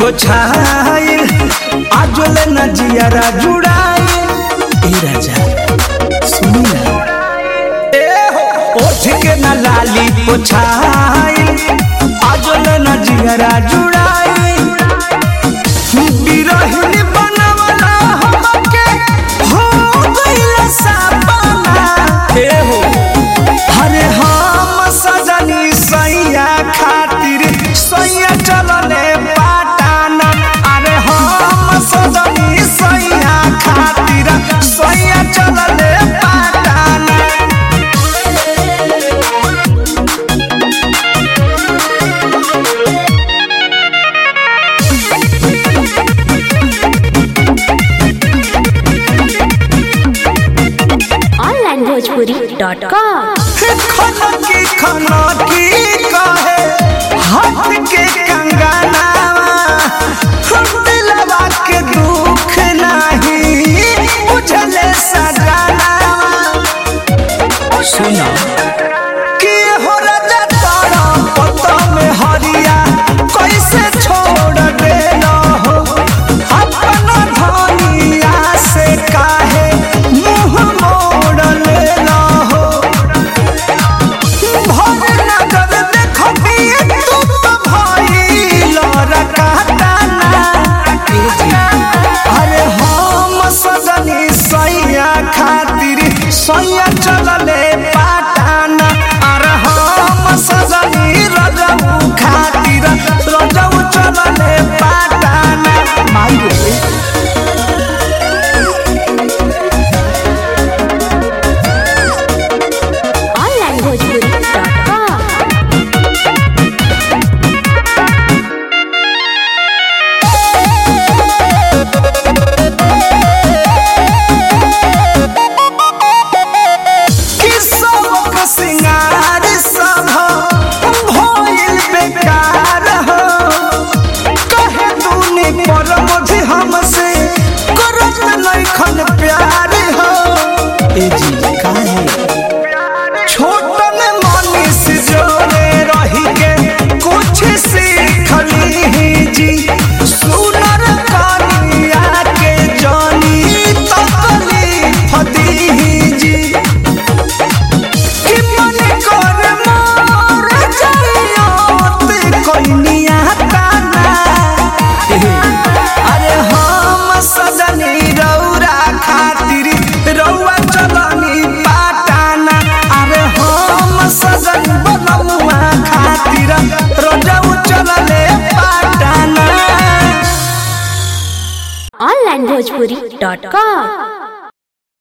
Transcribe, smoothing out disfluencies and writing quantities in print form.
पोछाइल आजोले न जियारा जुड़ाइल ए राजा सुनी ना ए हो ओठ के न लाली पोछाइल आजोले न जियारा जुड़ाइल बिरहिनी बनवला हमके हो गइल सपना ए हो अरे हम सजनी सैया खातिर सैया चलले पाटाना अरे हम सजनी सैया खातिर सैया चलले पाटाना onlinebhojpuri.com खाना की कहे हाथ के कंगनावा दिलवा के दुख नहीं बुझले सजनावा सुना कि हो राजा तारा पता में हरिया कैसे छोड़ देना हो अपना धनिया से काहे मुंह मोड़ लेना हो भर नजर देखबी तू तो भइल रकाताना अरे हम सजनी सैया खातिर सैया चलले पाटाना अरे हम सजनी रजऊ खातिर रजऊ चलले पाटाना माई रे onlinebhojpuri.com कि सबक सिंगार सब भइल बेकार हो कहे तूने पर मुझे हमसे करत नइखन प्यार हो ए जी काहे छोटन मनीष जोरे रही के कुछ सीखली जी सुनर कनिया के जानी तकलीफ दी जी कि मन कर मोर जाइयोत कोइनिया ताना अरे हम सजनी रौरा खातिर रौआ चलनी पाटाना अरे हम सजन बनमुआ खातिर रजऊ चलले पाटाना onlinebhojpuri.com